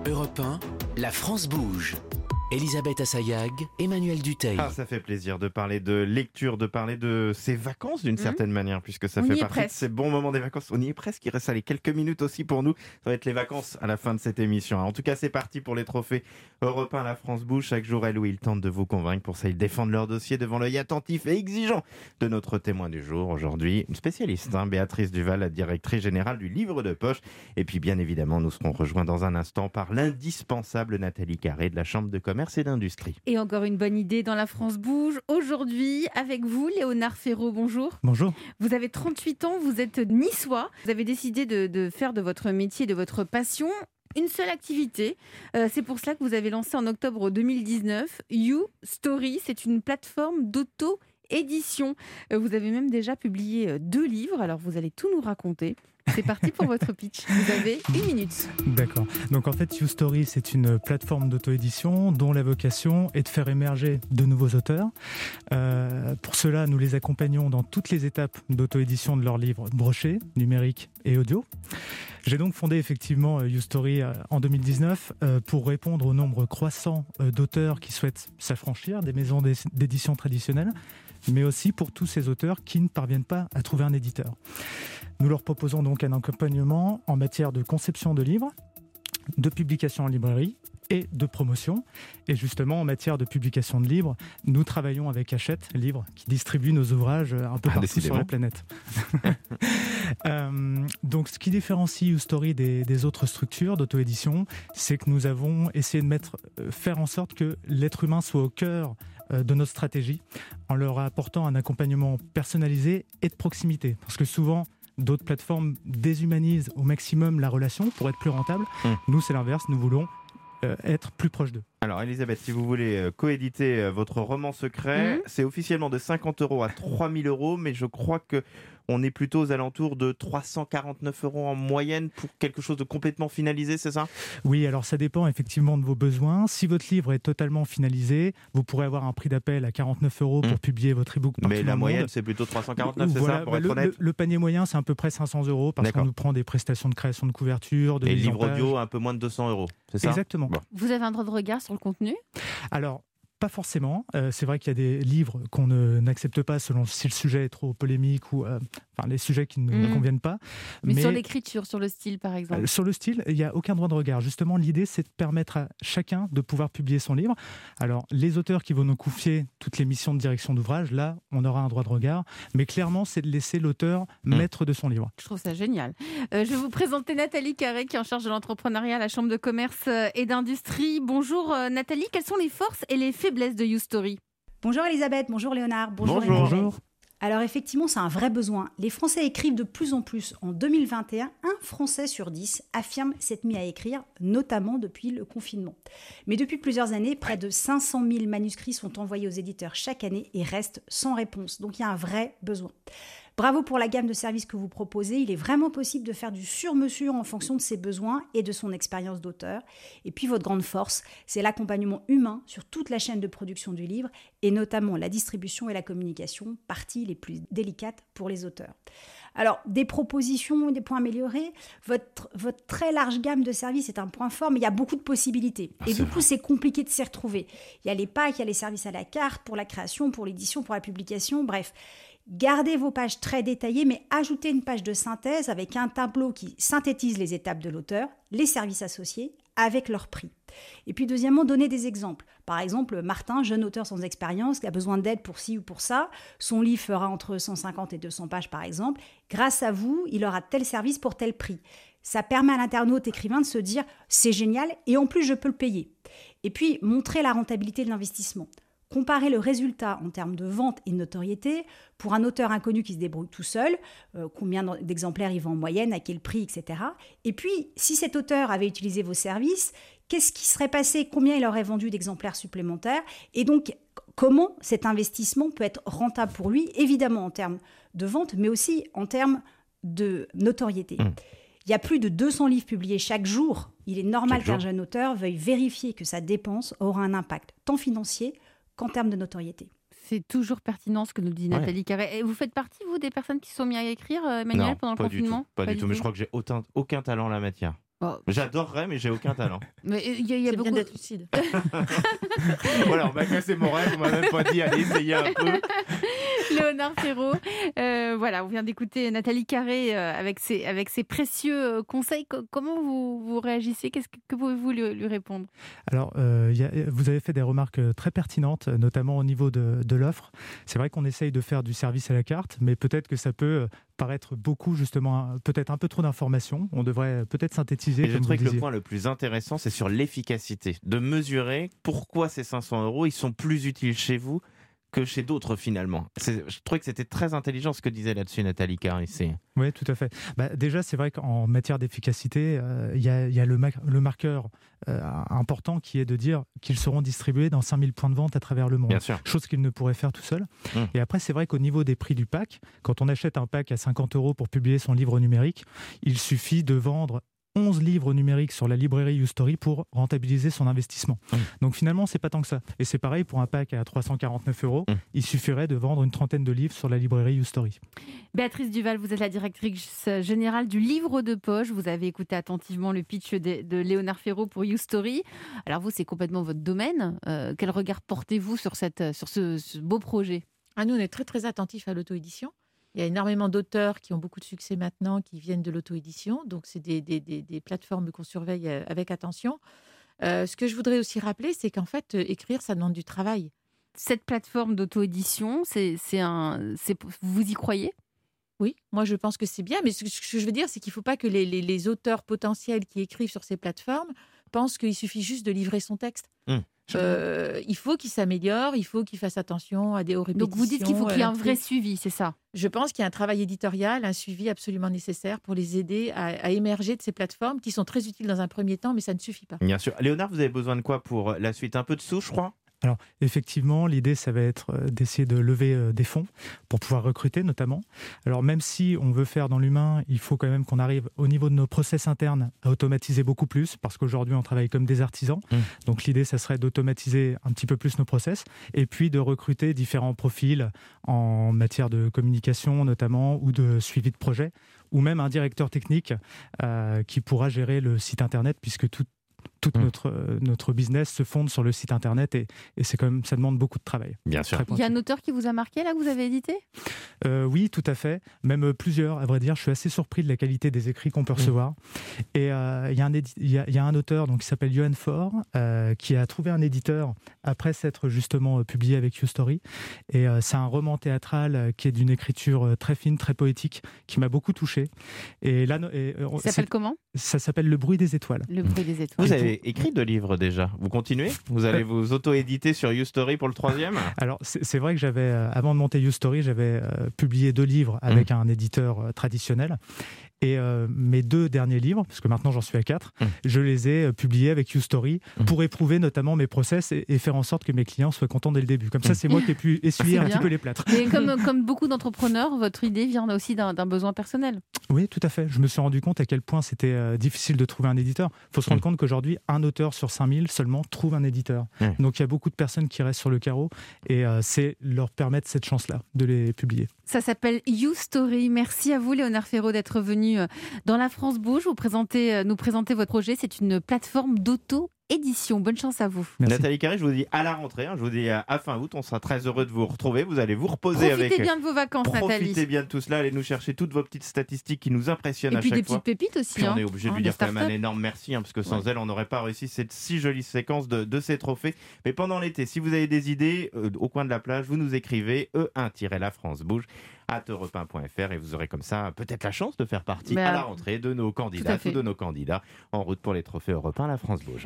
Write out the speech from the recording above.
Europe 1, la France bouge. Elisabeth Assayag, Emmanuel Dutheil. Ça fait plaisir de parler de lecture, de parler de ses vacances d'une certaine manière, puisque ça fait partie de ces bons moments des vacances. On y est presque, il reste quelques minutes aussi pour nous. Ça va être les vacances à la fin de cette émission. En tout cas, c'est parti pour les trophées Europe 1, la France bouge. Chaque jour, elle ou il tente de vous convaincre. Pour ça, ils défendent leur dossier devant l'œil attentif et exigeant de notre témoin du jour. Aujourd'hui, une spécialiste, Béatrice Duval, la directrice générale du livre de poche. Et puis, bien évidemment, nous serons rejoints dans un instant par l'indispensable Nathalie Carré de la Chambre de commerce et d'industrie. Et encore une bonne idée dans la France bouge. Aujourd'hui, avec vous, Léonard Ferraud, bonjour. Bonjour. Vous avez 38 ans, vous êtes niçois. Vous avez décidé de faire de votre métier, de votre passion, une seule activité. C'est pour cela que vous avez lancé en octobre 2019 You Story. C'est une plateforme d'auto-édition. Vous avez même déjà publié 2 livres. Alors, vous allez tout nous raconter. C'est parti pour votre pitch. Vous avez 1 minute. D'accord. Donc en fait, YouStory, c'est une plateforme d'auto-édition dont la vocation est de faire émerger de nouveaux auteurs. Pour cela, nous les accompagnons dans toutes les étapes d'auto-édition de leurs livres brochés, numériques et audio. J'ai donc fondé effectivement YouStory en 2019 pour répondre au nombre croissant d'auteurs qui souhaitent s'affranchir des maisons d'édition traditionnelles, mais aussi pour tous ces auteurs qui ne parviennent pas à trouver un éditeur. Nous leur proposons donc un accompagnement en matière de conception de livres, de publication en librairie et de promotion. Et justement, en matière de publication de livres, nous travaillons avec Hachette Livres, qui distribue nos ouvrages un peu partout sur la planète. Donc, ce qui différencie YouStory des autres structures d'auto-édition, c'est que nous avons essayé de faire en sorte que l'être humain soit au cœur de notre stratégie, en leur apportant un accompagnement personnalisé et de proximité. Parce que souvent, d'autres plateformes déshumanisent au maximum la relation pour être plus rentable. Nous, c'est l'inverse. Nous voulons être plus proches d'eux. Alors, Elisabeth, si vous voulez coéditer votre roman secret, c'est officiellement de 50 € à 3 000 €, mais je crois qu'on est plutôt aux alentours de 349 € en moyenne pour quelque chose de complètement finalisé, c'est ça ? Oui, alors ça dépend effectivement de vos besoins. Si votre livre est totalement finalisé, vous pourrez avoir un prix d'appel à 49 € pour publier votre e-book partout mais la moyenne, c'est plutôt 349, c'est ça, pour être honnête ? Le panier moyen, c'est à peu près 500 € parce qu'on nous prend des prestations de création de couverture, de et mise en livre page. audio, un peu moins de 200 €, c'est ça ? Exactement. Bon. Vous avez un droit de regard sur le contenu ? Alors, pas forcément. C'est vrai qu'il y a des livres qu'on n'accepte pas selon si le sujet est trop polémique ou les sujets qui ne nous conviennent pas. Mais sur l'écriture, sur le style par exemple. Sur le style, il n'y a aucun droit de regard. Justement, l'idée, c'est de permettre à chacun de pouvoir publier son livre. Alors, les auteurs qui vont nous confier toutes les missions de direction d'ouvrage, là, on aura un droit de regard. Mais clairement, c'est de laisser l'auteur maître de son livre. Je trouve ça génial. Je vais vous présenter Nathalie Carré, qui est en charge de l'entrepreneuriat à la Chambre de commerce et d'industrie. Bonjour Nathalie, quelles sont les forces et les faiblesses de YouStory ? Bonjour Elisabeth, bonjour Léonard, Bonjour. Bonjour. Alors effectivement, c'est un vrai besoin. Les Français écrivent de plus en plus. En 2021, un Français sur 10 affirme s'être mis à écrire, notamment depuis le confinement. Mais depuis plusieurs années, près de 500 000 manuscrits sont envoyés aux éditeurs chaque année et restent sans réponse. Donc il y a un vrai besoin. Bravo pour la gamme de services que vous proposez. Il est vraiment possible de faire du sur-mesure en fonction de ses besoins et de son expérience d'auteur. Et puis votre grande force, c'est l'accompagnement humain sur toute la chaîne de production du livre et notamment la distribution et la communication, parties les plus délicates pour les auteurs. Alors, des propositions, des points améliorés. Votre très large gamme de services est un point fort, mais il y a beaucoup de possibilités. Et du coup, c'est compliqué de s'y retrouver. Il y a les packs, il y a les services à la carte pour la création, pour l'édition, pour la publication, bref. Gardez vos pages très détaillées, mais ajoutez une page de synthèse avec un tableau qui synthétise les étapes de l'auteur, les services associés, avec leur prix. Et puis deuxièmement, donnez des exemples. Par exemple, Martin, jeune auteur sans expérience, qui a besoin d'aide pour ci ou pour ça. Son livre fera entre 150 et 200 pages par exemple. Grâce à vous, il aura tel service pour tel prix. Ça permet à l'internaute écrivain de se dire « c'est génial et en plus je peux le payer ». Et puis, montrer la rentabilité de l'investissement. Comparer le résultat en termes de vente et de notoriété pour un auteur inconnu qui se débrouille tout seul, combien d'exemplaires il vend en moyenne, à quel prix, etc. Et puis, si cet auteur avait utilisé vos services, qu'est-ce qui serait passé, combien il aurait vendu d'exemplaires supplémentaires et donc comment cet investissement peut être rentable pour lui, évidemment en termes de vente, mais aussi en termes de notoriété. Il y a plus de 200 livres publiés chaque jour. Il est normal qu'un jeune auteur veuille vérifier que sa dépense aura un impact tant financier qu'en termes de notoriété. C'est toujours pertinent ce que nous dit Nathalie Carré. Et vous faites partie, vous, des personnes qui se sont mis à écrire, Emmanuel, pendant le confinement ? Pas du tout. Mais je crois que j'ai aucun talent en la matière. Oh. J'adorerais, mais j'ai aucun talent. Mais il y a c'est beaucoup bien d'être lucide. Voilà, on m'a cassé mon rêve, on m'a même pas dit allez essayer un peu. Léonard Ferraud, voilà, on vient d'écouter Nathalie Carré avec ses précieux conseils. Comment vous réagissez? Qu'est-ce que pouvez-vous lui répondre? Alors, vous avez fait des remarques très pertinentes, notamment au niveau de l'offre. C'est vrai qu'on essaye de faire du service à la carte, mais peut-être que ça peut paraître beaucoup, justement, peut-être un peu trop d'informations. On devrait peut-être synthétiser. Et je trouve que le point le plus intéressant, c'est sur l'efficacité. De mesurer pourquoi ces 500 €, ils sont plus utiles chez vous que chez d'autres finalement. Je trouvais que c'était très intelligent ce que disait là-dessus Nathalie Carissé. Oui, tout à fait. Déjà, c'est vrai qu'en matière d'efficacité, il y a le marqueur important qui est de dire qu'ils seront distribués dans 5000 points de vente à travers le monde. Bien sûr. Chose qu'ils ne pourraient faire tout seuls. Et après, c'est vrai qu'au niveau des prix du pack, quand on achète un pack à 50 € pour publier son livre numérique, il suffit de vendre 11 livres numériques sur la librairie YouStory pour rentabiliser son investissement. Donc finalement, c'est pas tant que ça. Et c'est pareil pour un pack à 349 €. Il suffirait de vendre une trentaine de livres sur la librairie YouStory. Béatrice Duval, vous êtes la directrice générale du livre de poche. Vous avez écouté attentivement le pitch de Léonard Ferraud pour YouStory. Alors vous, c'est complètement votre domaine. Quel regard portez-vous sur ce beau projet? Nous, on est très très attentifs à l'auto-édition. Il y a énormément d'auteurs qui ont beaucoup de succès maintenant, qui viennent de l'auto-édition. Donc, c'est des plateformes qu'on surveille avec attention. Ce que je voudrais aussi rappeler, c'est qu'en fait, écrire, ça demande du travail. Cette plateforme d'auto-édition, vous y croyez? Oui, moi, je pense que c'est bien. Mais ce que je veux dire, c'est qu'il ne faut pas que les auteurs potentiels qui écrivent sur ces plateformes pensent qu'il suffit juste de livrer son texte. Il faut qu'il s'améliore, il faut qu'il fasse attention aux répétitions. Donc vous dites qu'il faut qu'il y ait un vrai suivi, c'est ça? Je pense qu'il y a un travail éditorial, un suivi absolument nécessaire pour les aider à émerger de ces plateformes qui sont très utiles dans un premier temps, mais ça ne suffit pas. Bien sûr. Léonard, vous avez besoin de quoi pour la suite? Un peu de sous, je crois? Alors, effectivement, l'idée, ça va être d'essayer de lever des fonds pour pouvoir recruter, notamment. Alors, même si on veut faire dans l'humain, il faut quand même qu'on arrive, au niveau de nos process internes, à automatiser beaucoup plus, parce qu'aujourd'hui, on travaille comme des artisans. Donc, l'idée, ça serait d'automatiser un petit peu plus nos process, et puis de recruter différents profils en matière de communication, notamment, ou de suivi de projet, ou même un directeur technique qui pourra gérer le site Internet, puisque tout notre business se fonde sur le site internet et c'est quand même, ça demande beaucoup de travail. Bien sûr. Il y a un auteur qui vous a marqué là, que vous avez édité? Oui, tout à fait. Même plusieurs, à vrai dire. Je suis assez surpris de la qualité des écrits qu'on peut recevoir. Et il y a un auteur donc, qui s'appelle Johan Faure qui a trouvé un éditeur après s'être justement publié avec YouStory. Et c'est un roman théâtral qui est d'une écriture très fine, très poétique, qui m'a beaucoup touché. Et là, ça s'appelle comment? Ça s'appelle Le bruit des étoiles. Le bruit des étoiles. Vous avez écrit 2 livres déjà. Vous continuez? Vous allez vous auto-éditer sur YouStory pour le 3e? Alors, c'est vrai que j'avais, avant de monter YouStory, j'avais publié 2 livres avec un éditeur traditionnel. Et mes 2 derniers livres, parce que maintenant j'en suis à 4, je les ai publiés avec YouStory pour éprouver notamment mes process et faire en sorte que mes clients soient contents dès le début. Comme ça, c'est moi qui ai pu essuyer un petit peu les plâtres. Et comme beaucoup d'entrepreneurs, votre idée vient aussi d'un besoin personnel. Oui, tout à fait. Je me suis rendu compte à quel point c'était difficile de trouver un éditeur. Il faut se rendre compte qu'aujourd'hui, un auteur sur 5000 seulement trouve un éditeur. Donc il y a beaucoup de personnes qui restent sur le carreau et c'est leur permettre cette chance-là de les publier. Ça s'appelle YouStory. Merci à vous, Léonard Ferraud, d'être venu dans La France Bouge. Nous présenter votre projet. C'est une plateforme d'auto-édition. Bonne chance à vous. Merci. Nathalie Carré, je vous dis à la rentrée. Je vous dis à fin août. On sera très heureux de vous retrouver. Vous allez vous reposer Profitez bien de vos vacances, Nathalie. Profitez bien de tout cela. Allez nous chercher toutes vos petites statistiques qui nous impressionnent à chaque fois. Et puis des petites pépites aussi. Puis on est obligé de lui dire quand même un énorme merci, parce que sans elle, on n'aurait pas réussi cette si jolie séquence de ces trophées. Mais pendant l'été, si vous avez des idées au coin de la plage, vous nous écrivez e1-lafrancebouge@europe1.fr et vous aurez comme ça peut-être la chance de faire partie à la rentrée de nos candidates ou de nos candidats en route pour les trophées Europe 1 La France Bouge.